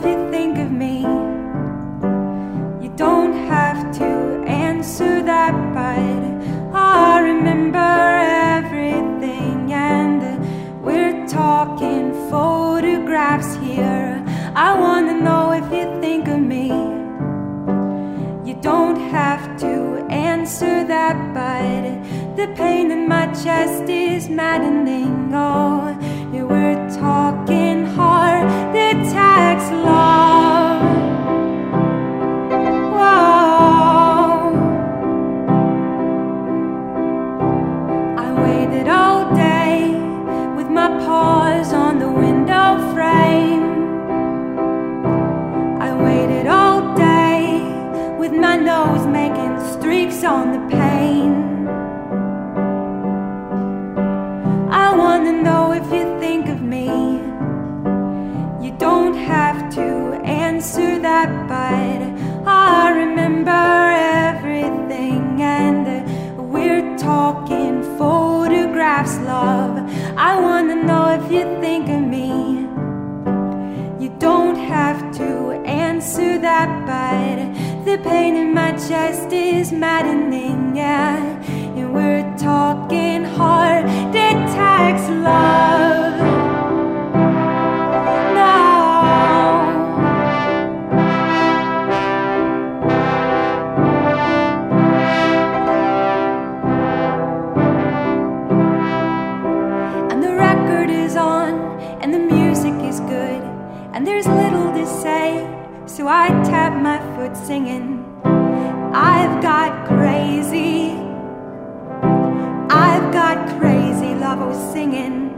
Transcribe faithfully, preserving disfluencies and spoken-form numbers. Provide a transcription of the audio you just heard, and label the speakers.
Speaker 1: you think of me. You don't have to answer that, but I remember everything, and we're talking photographs here. I wanna know if you think of me. You don't have to answer that, but the pain in my chest is maddening. Oh, yeah, we're talking heart attacks, love. Whoa. I waited all day with my paws on the window frame. I waited all day with my nose making streaks on the pane. I wanna know if you think of me. You don't have to answer that, but I remember everything, and we're talking photographs, love. I wanna know if you think of me. You don't have to answer that, but the pain in my chest is maddening, yeah. And we're talking heart attacks, love. No. And the record is on, and the music is good, and there's little to say, so I tap my foot singing, I've got crazy, I've got crazy love. I was singing,